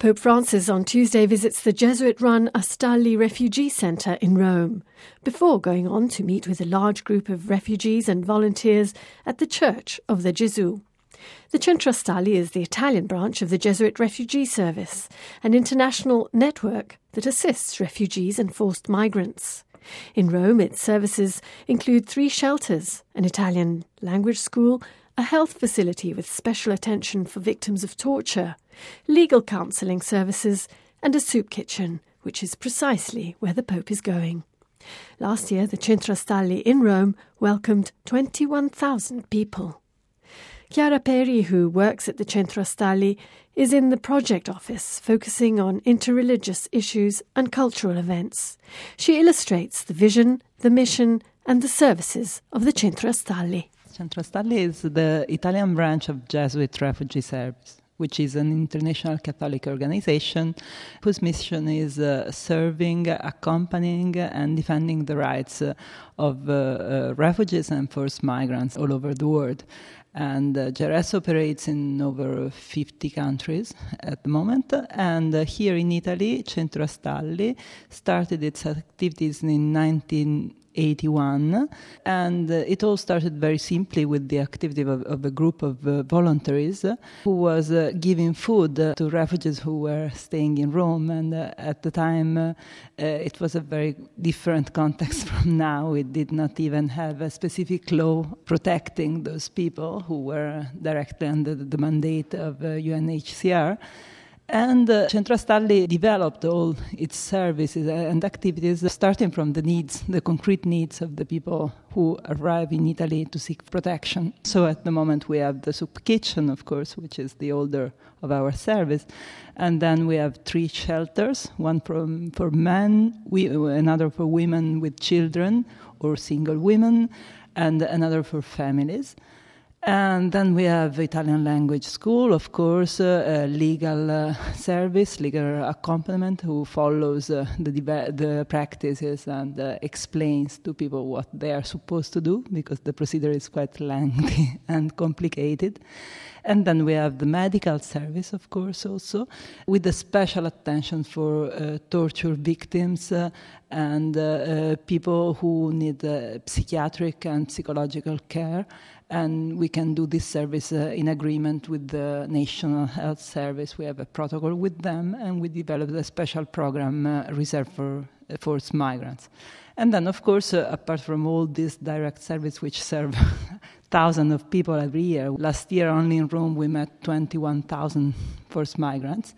Pope Francis on Tuesday visits the Jesuit-run Astalli Refugee Centre in Rome, before going on to meet with a large group of refugees and volunteers at the Church of the Gesù. The Centro Astalli is the Italian branch of the Jesuit Refugee Service, an international network that assists refugees and forced migrants. In Rome, its services include 3 shelters, an Italian language school, a health facility with special attention for victims of torture, legal counselling services, and a soup kitchen, which is precisely where the Pope is going. Last year, the Centro Astalli in Rome welcomed 21,000 people. Chiara Peri, who works at the Centro Astalli, is in the project office focusing on interreligious issues and cultural events. She illustrates the vision, the mission, and the services of the Centro Astalli. Centro Astalli is the Italian branch of Jesuit Refugee Service, which is an international Catholic organization whose mission is serving, accompanying, and defending the rights of refugees and forced migrants all over the world. And GRS operates in over 50 countries at the moment. And here in Italy, Centro Astalli started its activities in 1981, and it all started very simply with the activity of a group of voluntaries who was giving food to refugees who were staying in Rome. And at the time, it was a very different context from now. We did not even have a specific law protecting those people who were directly under the mandate of UNHCR. And Centro Astalli developed all its services and activities starting from the needs, the concrete needs of the people who arrive in Italy to seek protection. So at the moment we have the soup kitchen, of course, which is the older of our service. And then we have 3 shelters, one for men, another for women with children or single women, and another for families. And then we have Italian language school, of course, legal service, legal accompaniment, who follows the practices and explains to people what they are supposed to do, because the procedure is quite lengthy and complicated. And then we have the medical service, of course, also, with a special attention for torture victims and people who need psychiatric and psychological care. And we can do this service in agreement with the National Health Service. We have a protocol with them, and we developed a special program reserved for forced migrants. And then, of course, apart from all this direct service, which serve thousands of people every year. Last year, only in Rome, we met 21,000 forced migrants.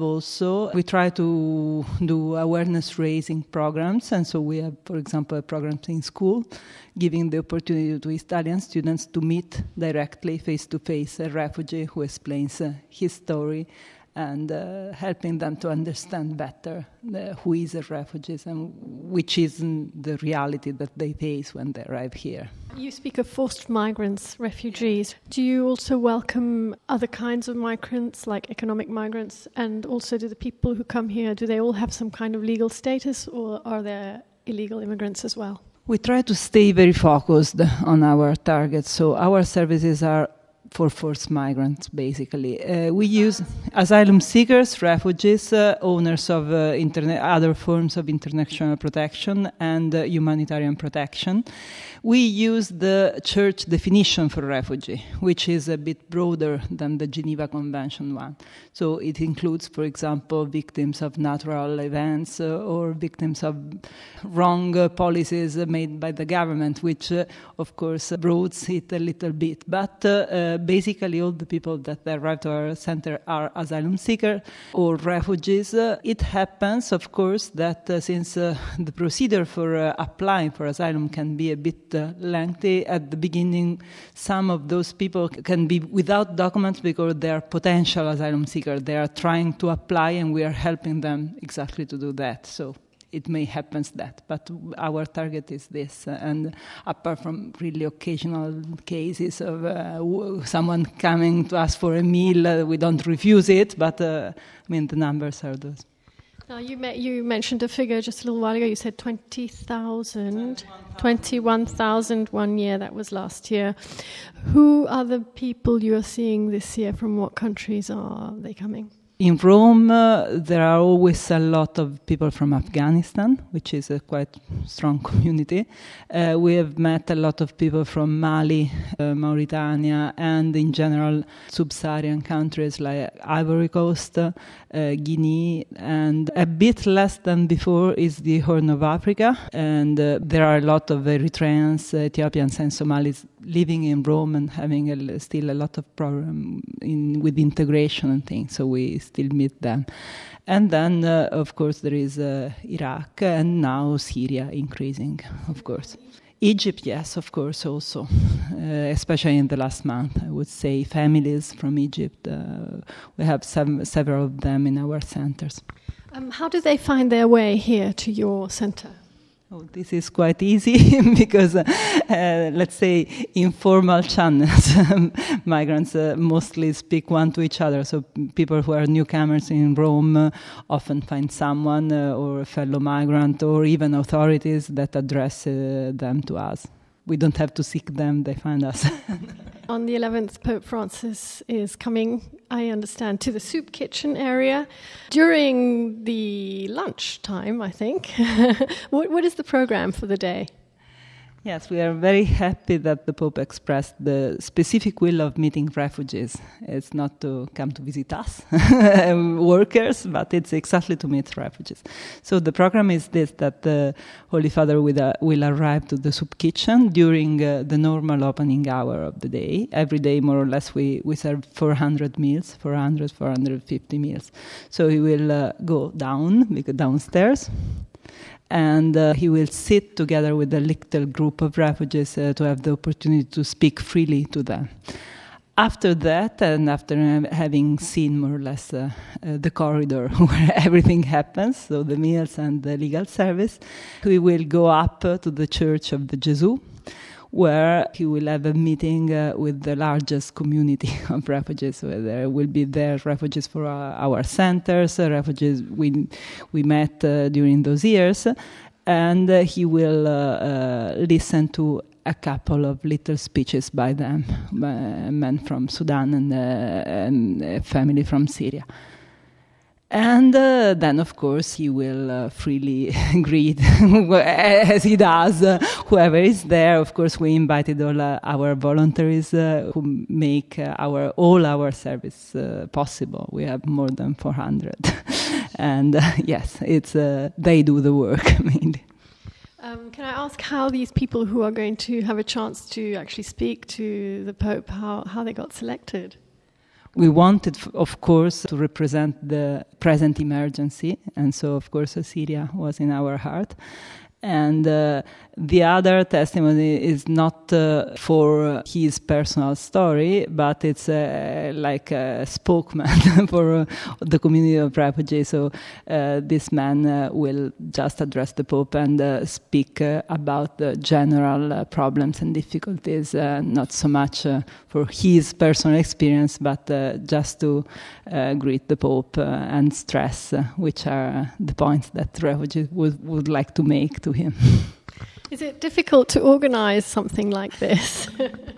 Also, we try to do awareness-raising programs, and so we have, for example, a program in school, giving the opportunity to Italian students to meet directly, face-to-face, a refugee who explains his story, and helping them to understand better who is a refugee and which is the reality that they face when they arrive here. You speak of forced migrants, refugees. Do you also welcome other kinds of migrants, like economic migrants? And also, do the people who come here, do they all have some kind of legal status, or are there illegal immigrants as well? We try to stay very focused on our targets. So our services are for forced migrants, basically. We use asylum seekers, refugees, owners of other forms of international protection and humanitarian protection. We use the church definition for refugee, which is a bit broader than the Geneva Convention one. So it includes, for example, victims of natural events or victims of wrong policies made by the government, which, of course, broadens it a little bit. But basically, all the people that arrive to our center are asylum seekers or refugees. It happens, of course, that since the procedure for applying for asylum can be a bit lengthy at the beginning, some of those people can be without documents because they are potential asylum seekers. They are trying to apply, and we are helping them exactly to do that. So it may happen that, but our target is this. And apart from really occasional cases of someone coming to ask for a meal, we don't refuse it, but the numbers are those. Now, you mentioned a figure just a little while ago. You said 20,000, 21,000 1 year. That was last year. Who are the people you are seeing this year? From what countries are they coming? In Rome, there are always a lot of people from Afghanistan, which is a quite strong community. We have met a lot of people from Mali, Mauritania, and in general, sub-Saharan countries like Ivory Coast, Guinea, and a bit less than before is the Horn of Africa. And there are a lot of Eritreans, Ethiopians, and Somalis living in Rome and having still a lot of problem with integration and things. So we still meet them. And then, of course, there is Iraq and now Syria increasing, of course. Egypt, yes, of course, also, especially in the last month. I would say families from Egypt. We have several of them in our centers. How do they find their way here to your center? Oh, this is quite easy because, let's say, informal channels. Migrants mostly speak one to each other. So people who are newcomers in Rome often find someone or a fellow migrant or even authorities that address them to us. We don't have to seek them, they find us. On the 11th, Pope Francis is coming, I understand, to the soup kitchen area during the lunch time, I think. What is the program for the day? Yes, we are very happy that the Pope expressed the specific will of meeting refugees. It's not to come to visit us, workers, but it's exactly to meet refugees. So the program is this, that the Holy Father will arrive to the soup kitchen during the normal opening hour of the day. Every day, more or less, we serve 400 meals, 450 meals. So he will go downstairs, and he will sit together with a little group of refugees to have the opportunity to speak freely to them. After that, and after having seen more or less the corridor where everything happens, so the meals and the legal service, we will go up to the Church of the Gesù, where he will have a meeting with the largest community of refugees. Where there will be refugees for our centers, refugees we met during those years, and he will listen to a couple of little speeches by them, men from Sudan and a family from Syria. And then, of course, he will freely greet, as he does, whoever is there. Of course, we invited all our voluntaries who make all our service possible. We have more than 400. And yes, they do the work, mainly. Can I ask how these people who are going to have a chance to actually speak to the Pope, how they got selected? We wanted, of course, to represent the present emergency, and so, of course, Syria was in our heart. And the other testimony is not for his personal story, but it's like a spokesman for the community of refugees. So this man will just address the Pope and speak about the general problems and difficulties, not so much for his personal experience, but just to greet the Pope and stress which are the points that refugees would like to make to him. Is it difficult to organize something like this?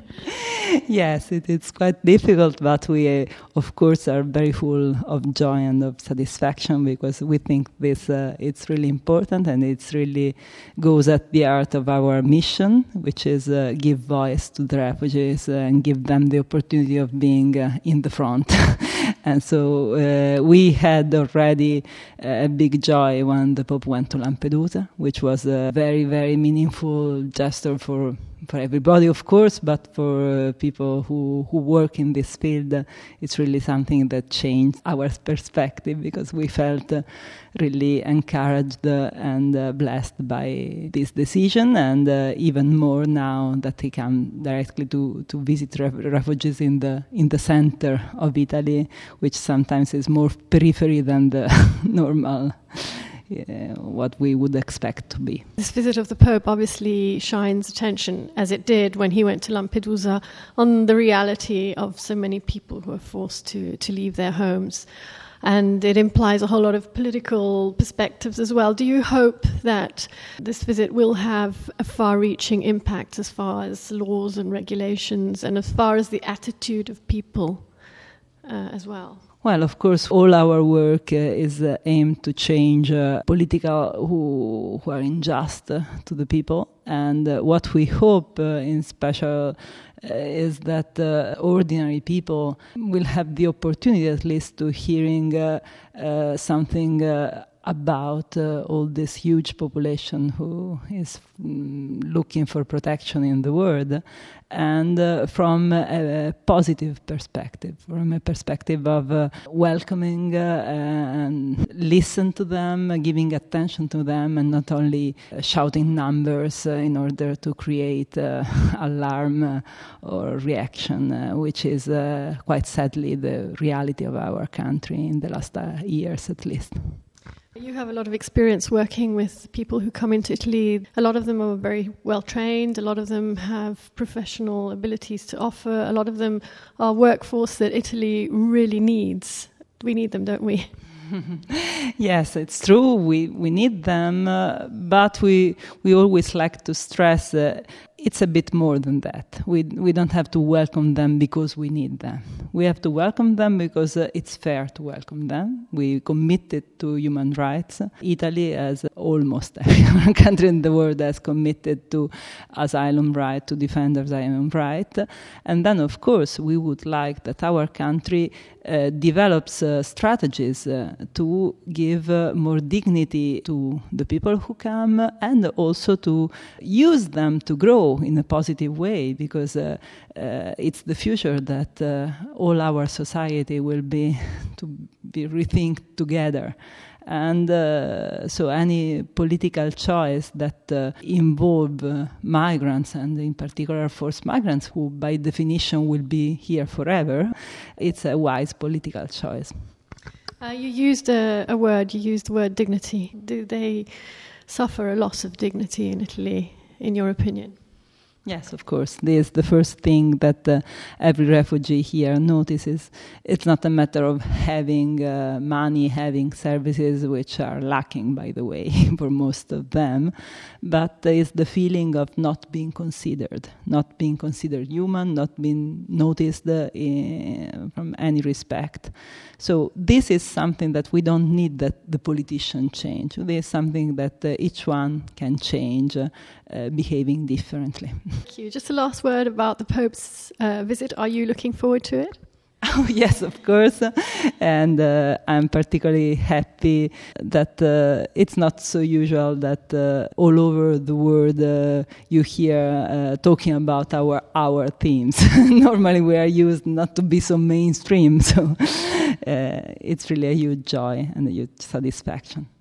Yes, it's quite difficult, but we, of course, are very full of joy and of satisfaction because we think this it's really important and it's really goes at the heart of our mission, which is give voice to the refugees and give them the opportunity of being in the front. And so we had already a big joy when the Pope went to Lampedusa, which was a very, very meaningful gesture for everybody, of course, but for people who work in this field, it's really something that changed our perspective because we felt really encouraged and blessed by this decision, and even more now that he can directly to visit refugees in the center of Italy, which sometimes is more periphery than the normal. What we would expect to be. This visit of the Pope obviously shines attention, as it did when he went to Lampedusa, on the reality of so many people who are forced to leave their homes. And it implies a whole lot of political perspectives as well. Do you hope that this visit will have a far-reaching impact as far as laws and regulations and as far as the attitude of people as well? Well, of course, all our work is aimed to change political who are unjust to the people. And what we hope in special is that ordinary people will have the opportunity at least to hearing something about all this huge population who is looking for protection in the world, and from a positive perspective, from a perspective of welcoming and listen to them, giving attention to them, and not only shouting numbers in order to create alarm or reaction, which is quite sadly the reality of our country in the last years at least. You have a lot of experience working with people who come into Italy. A lot of them are very well trained. A lot of them have professional abilities to offer. A lot of them are workforce that Italy really needs. We need them, don't we? Yes, it's true. We need them, but we always like to stress it's a bit more than that. We don't have to welcome them because we need them. We have to welcome them because it's fair to welcome them. We committed to human rights. Italy, as almost every other country in the world, has committed to asylum right, to defend asylum right. And then, of course, we would like that our country develops strategies to give more dignity to the people who come, and also to use them to grow in a positive way, because it's the future that all our society will be to be rethinked together. And so any political choice that involve migrants, and in particular forced migrants, who by definition will be here forever, it's a wise political choice. You used the word dignity. Do they suffer a loss of dignity in Italy, in your opinion? Yes, of course. This is the first thing that every refugee here notices. It's not a matter of having money, having services, which are lacking, by the way, for most of them, but it's the feeling of not being considered human, not being noticed from any respect. So this is something that we don't need that the politician change. This is something that each one can change, behaving differently. Thank you. Just a last word about the Pope's visit. Are you looking forward to it? Oh, yes, of course. And I'm particularly happy that it's not so usual that all over the world you hear talking about our themes. Normally we are used not to be so mainstream. So it's really a huge joy and a huge satisfaction.